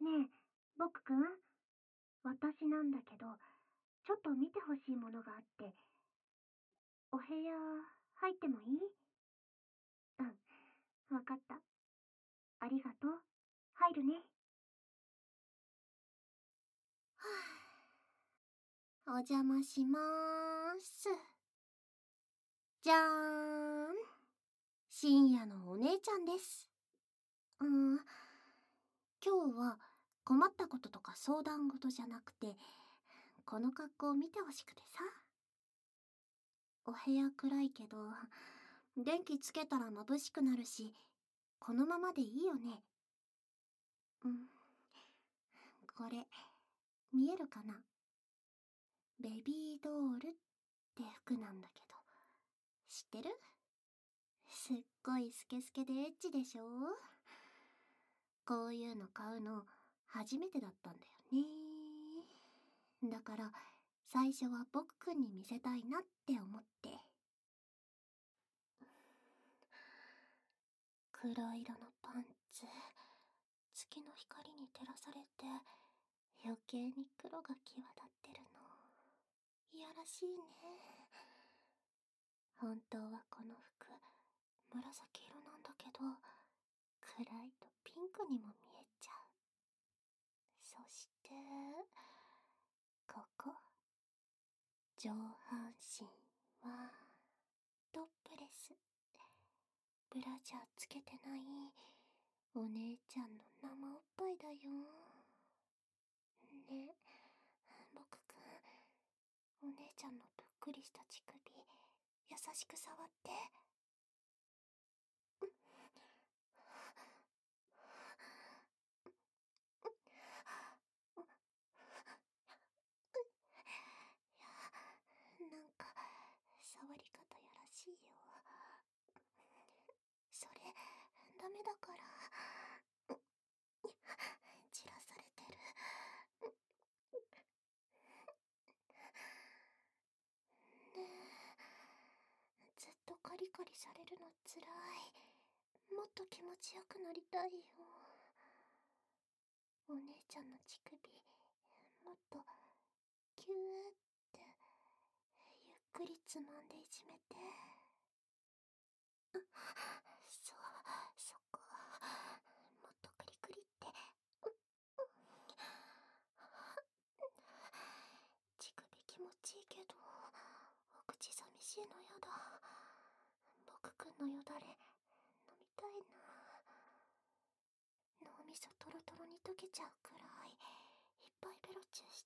ねえ、僕くん、私なんだけど、ちょっと見てほしいものがあって、お部屋入ってもいい？うん、わかった。ありがとう。入るね。 はぁ、お邪魔しまーす。じゃーん。深夜のお姉ちゃんです。今日は困ったこととか相談事じゃなくて、この格好を見てほしくてさ。お部屋暗いけど、電気つけたら眩しくなるし、このままでいいよね。うん。これ、見えるかな？ベビードールって服なんだけど、知ってる？すっごいスケスケでエッチでしょ？こういうの買うの初めてだったんだよね。だから最初は僕くんに見せたいなって思って。黒色のパンツ、月の光に照らされて余計に黒が際立ってるの。いやらしいね。本当はこの服紫色なんだけど、暗いとピンクにも見えちゃう。そしてここ、上半身はトップレス。ブラジャーつけてないお姉ちゃんの生おっぱいだよ。ね、僕くん、お姉ちゃんのぷっくりした乳首優しく触って。なんか触り方やらしいよ。それダメだから。散らされてる。ねえ、ずっとカリカリされるのつらい。もっと気持ちよくなりたいよ。お姉ちゃんの乳首もっとキューってゆっくりつまんでいじめて。そう、そこ、もっとクリクリって。乳首気持ちいいけど、お口寂しいのやだ。僕くんのよだれ飲みたいな。脳みそトロトロに溶けちゃうくらいいっぱいベロチューして。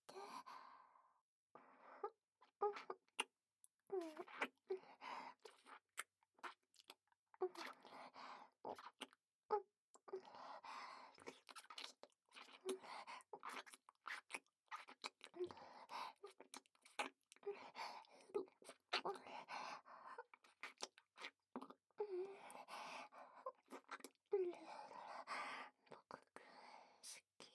僕くん好き。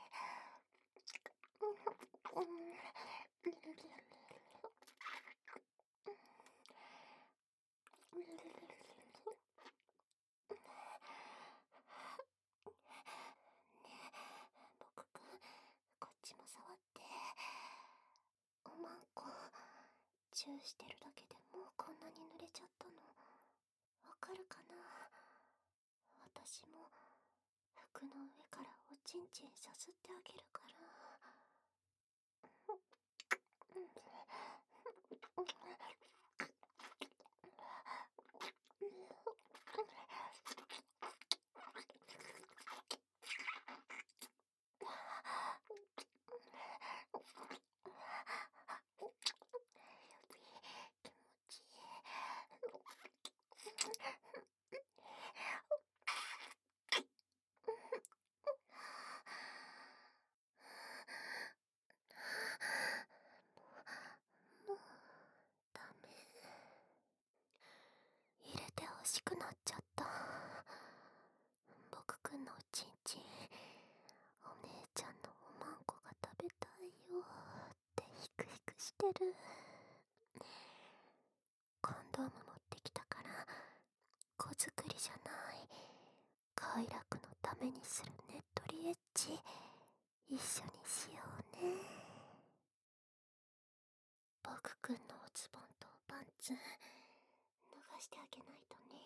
僕くん、こっちも触って。おまんこ、チューしてるだけでもうこんなに濡れちゃったのわかるかな？私も服の上からおちんちんさすってあげるから。気持ちいい。もうダメ。入れてほしくなっちゃった。僕くんのおちんちん、お姉ちゃんのおまんこが食べたいよってヒクヒクしてる。コンドーム持ってきたから、子作りじゃない、快楽のためにするねっとりエッチ。 一緒にしようね。僕くんのおズボンとパンツ脱がしてあげないとね。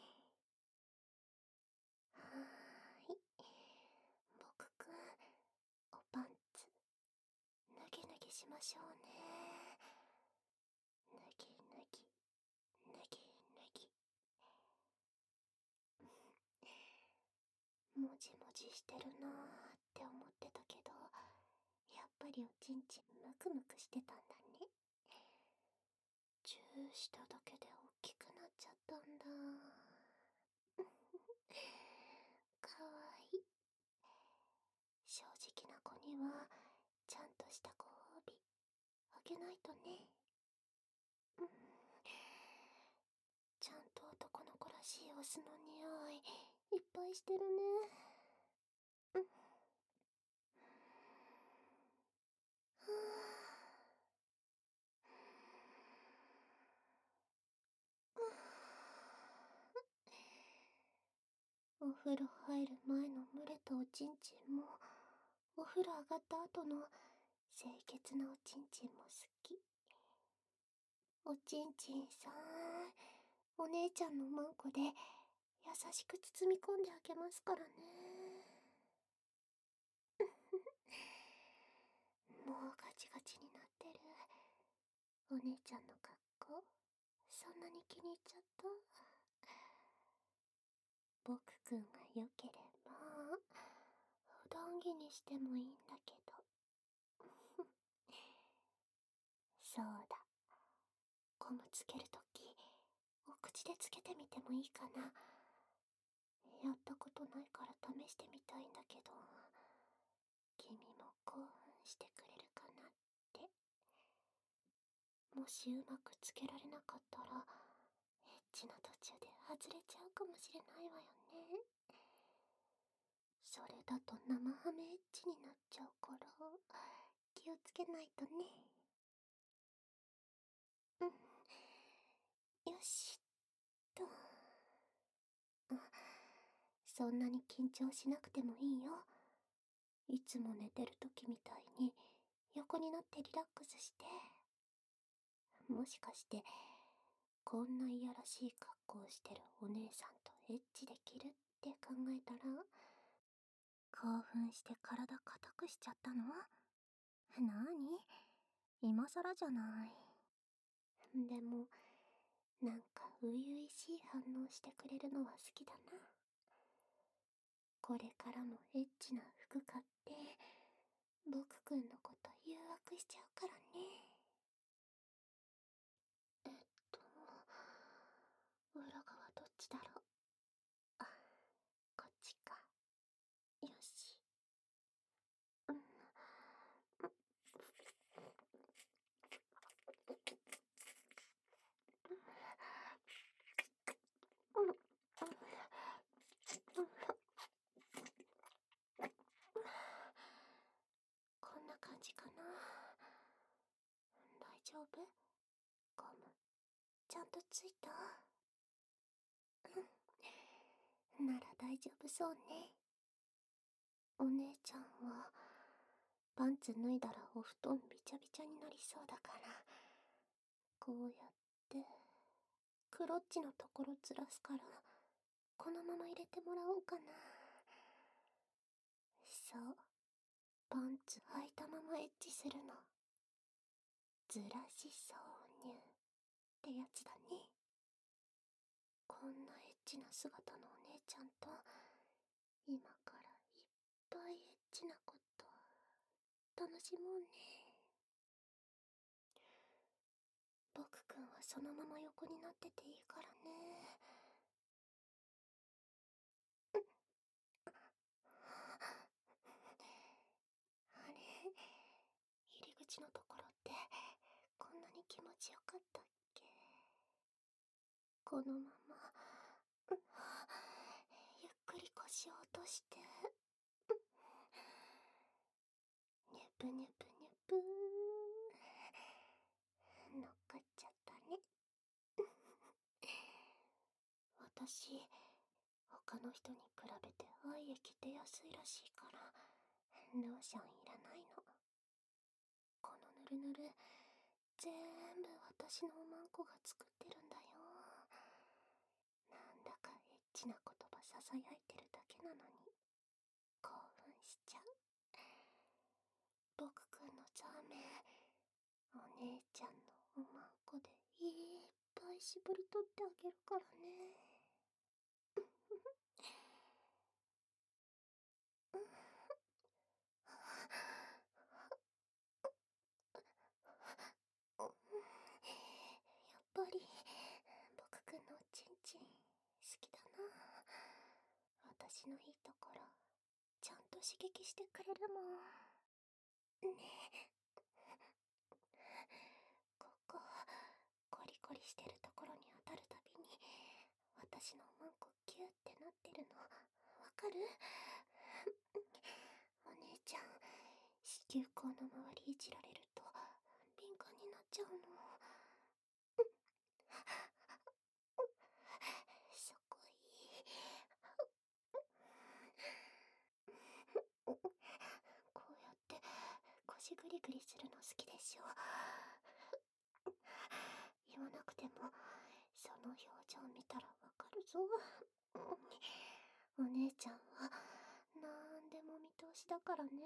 はーい。僕くん、おパンツ脱ぎ脱ぎしましょうね。脱ぎ脱ぎ脱ぎ脱ぎ。もじもじしてるなーって思ってたけど、やっぱりおちんちんムクムクしてたんだね。チューしただけで大きくなっちゃったんだ。かわいい。正直な子にはちゃんとしたご褒美あげないとね。うん、ちゃんと男の子らしいオスの匂いいっぱいしてるね。うん、お風呂入る前の蒸れたおちんちんも、お風呂上がった後の清潔なおちんちんも好き。おちんちんさん、お姉ちゃんのマンコで優しく包み込んであげますからね。もうガチガチになってる。お姉ちゃんの格好、そんなに気に入っちゃった。僕くんが良ければ、普段着にしてもいいんだけど。そうだ。ゴムつけるとき、お口でつけてみてもいいかな。やったことないから試してみたいんだけど、君も興奮してくれるかなって。もしうまくつけられなかったら、エッチな途中で外れちゃうかもしれないわよね。それだと生ハメエッチになっちゃうから、気をつけないとね。うん。よしっと。そんなに緊張しなくてもいいよ。いつも寝てる時みたいに横になってリラックスして。もしかしてこんないやらしい格好をしてるお姉さんとエッチできるって考えたら、興奮して体硬くしちゃったの？なに？今更じゃない。でもなんか初々しい反応してくれるのは好きだな。これからもエッチな服買って僕くんのこと誘惑しちゃうからね。えっと、裏側どっちだろう。あ、こっちか。よし。うん。うん。うん。こんな感じかな。大丈夫？ゴム、ちゃんとついた？うん。なら大丈夫そうね。お姉ちゃんは、パンツ脱いだらお布団びちゃびちゃになりそうだから、こうやって、クロッチのところずらすから、このまま入れてもらおうかな。そう。パンツ履いたままエッチするの。ずらし挿入ってやつだね。こんなエッチな姿のお姉ちゃんと、今からいっぱいエッチなこと楽しもうね。僕くんはそのまま横になってていいからね。あれ、入り口のところってこんなに気持ちよかったっけ？このまま、ゆっくり腰を落として、にゅぷにゅぷにゅぷー、乗っかっちゃったね。私、他の人に比べて愛液出やすいらしいから、 ローションいらないの。このぬるぬる、全部私のおまんこが作ってるんだよ。なんだかエッチな言葉ささやいてるだけなのに、興奮しちゃう。僕くんのザーメン、お姉ちゃんのおまんこでいっぱい絞り取ってあげるからね。やっぱり僕くんのおちんちん好きだな。私のいいところちゃんと刺激してくれるもんね。ここコリコリしてるところに当たるたびに私のおまんこキューってなってるのわかる？お姉ちゃん、子宮口の周りいじられると敏感になっちゃうの。そこいい。こうやって腰グリグリするの好きでしょ。言わなくてもその表情見たらわかるぞ。お姉ちゃんはなんでも見通しだからね。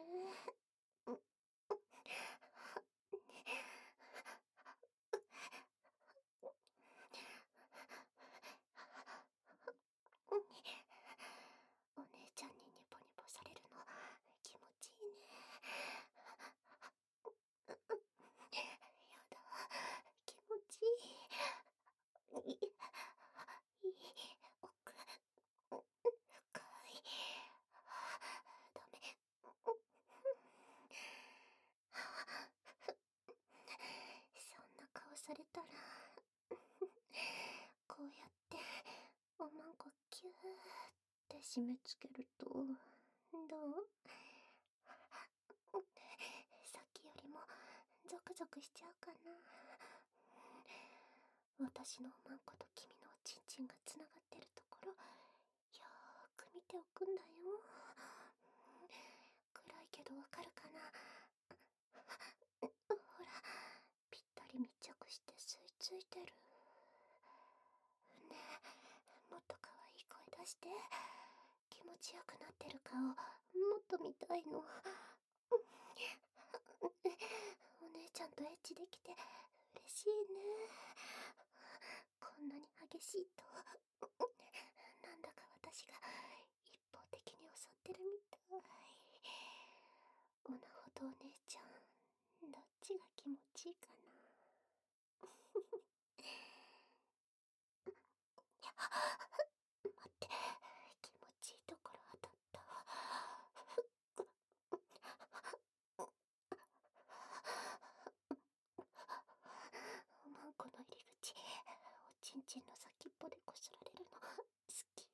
お姉ちゃんにニポニポされるの気持ちいいね。やだ、気持ちいい。いい奥深い。ダメ。そんな顔されたらこうやっておまんこキューって締め付けるとどう？さっきよりもゾクゾクしちゃうかな。私のおまんこと君のおちんちんがつながってるところよーく見ておくんだよ。暗いけどわかるかな？ほら、ぴったり密着して吸い付いてる。ねえ、もっと可愛い声出して。気持ちよくなってる顔もっと見たいの。お姉ちゃんとエッチできて嬉しいね。こんなに激しいとなんだか私が一方的に襲ってるみたい。オナホとお姉ちゃんどっちが気持ちいいかな。待って、気持ちいいところ当たったわ。おまんこの入り口、おちんちんの先っぽでこすられるの好き。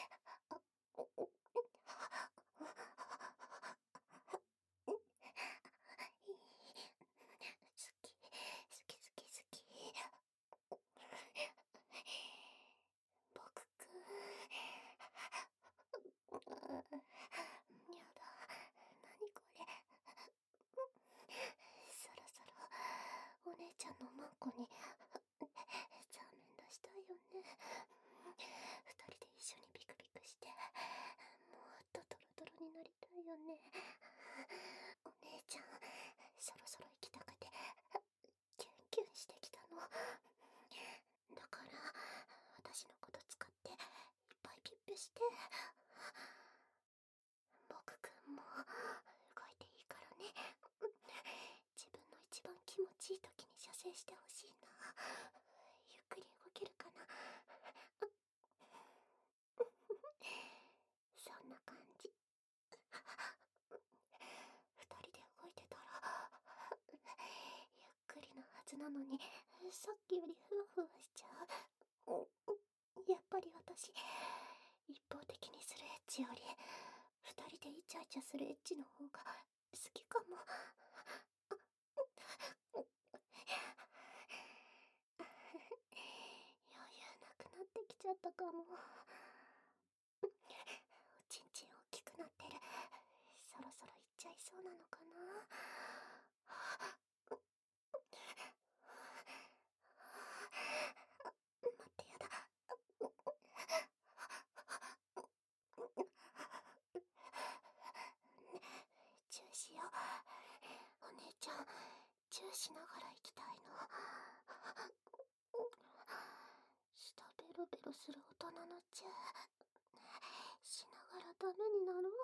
好き好き好き。僕くん。やだ、なにこれ。そろそろお姉ちゃんのまんこにザーメン出したいよね。二人で一緒にビクビクしてもっとドロドロになりたいよね。お姉ちゃんそろそろ行きたくてキュンキュンしてきたの。だから私のこと使っていっぱいピッピュして。僕くんも動いていいからね。自分の一番気持ちいい時に射精してほしいな。ゆっくり動けるかな。そんな感じ。二人で動いてたらゆっくりなはずなのにさっきよりふわふわしちゃう。やっぱり私一方的にするエッチより二人でイチャイチャするエッチの方が好きかも。余裕なくなってきちゃったかも。おちんちん大きくなってる。そろそろいっちゃいしよう。お姉ちゃん、チューしながら行きたいの。舌ベロベロする大人のチューしながらダメになるわ。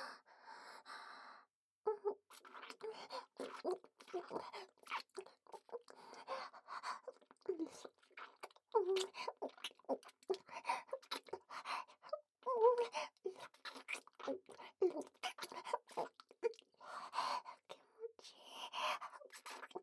気持ちいい。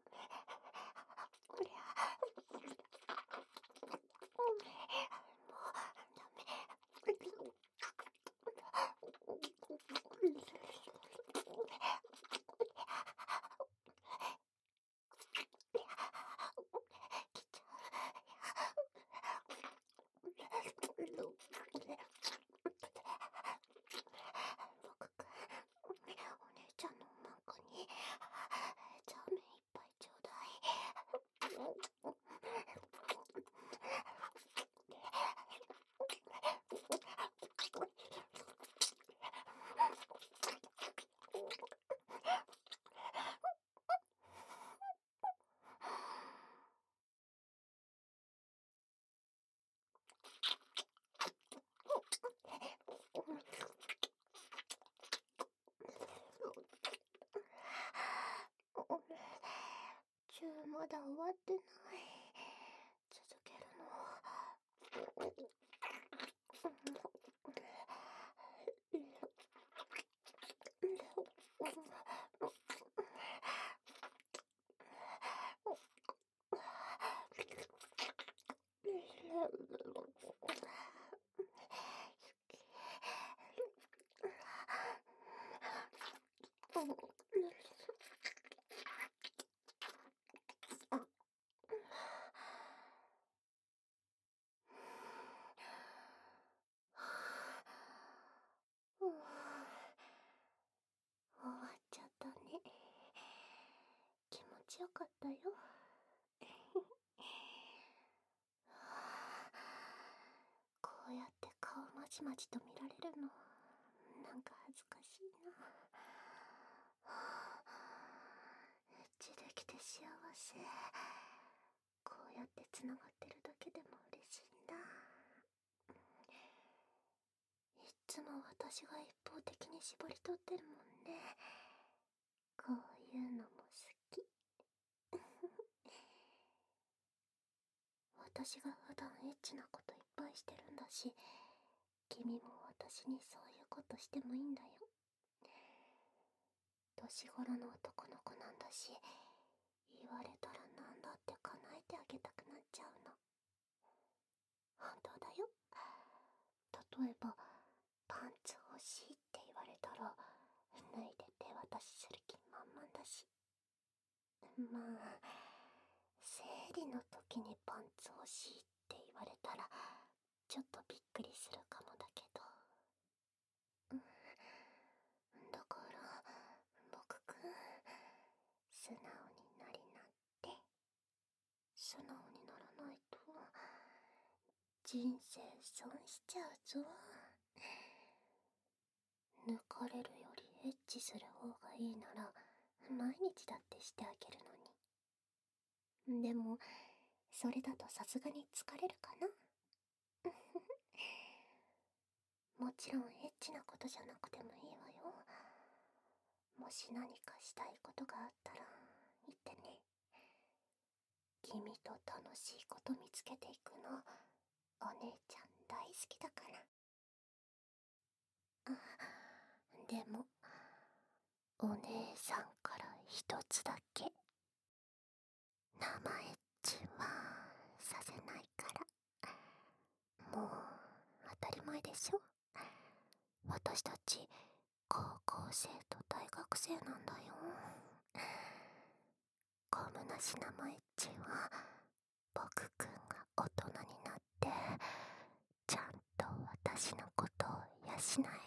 お姉ちゃんのおまんこにザーメンいっぱいちょうだい。チューまだ終わってない。続けるの。終わっちゃったね。気持ちよかったよ。こうやって顔まじまじと見られるの、なんか恥ずかしいな。エッチできて幸せ。こうやって繋がってるだけでも嬉しいんだ。いっつも私が一方的に絞り取ってるもんね。こういうのも好き。私が普段エッチなこといっぱいしてるんだし、君も私にそういうことしてもいいんだよ。年頃の男の子なんだし、言われたらなんだって叶えてあげたくなっちゃうの。本当だよ。例えば、パンツ欲しいって言われたら、脱いで手渡しする気満々だし。まあ、生理の時にパンツ欲しいって言われたら、ちょっとびっくりするかもだけど。だから、僕くん、素直になりなって。素直にならないと、人生損しちゃうぞ。抜かれるよりエッチする方がいいなら、毎日だってしてあげるのに。でも、それだとさすがに疲れるかな。もちろんエッチなことじゃなくてもいいわよ。もし何かしたいことがあったら言ってね。君と楽しいこと見つけていくの、お姉ちゃん大好きだから。でも、お姉さんから一つだけ。生エッチはさせないから。もう当たり前でしょ。私たち高校生と大学生なんだよ。ゴムなし生エッチは僕くんが大人になってちゃんと私のことを養え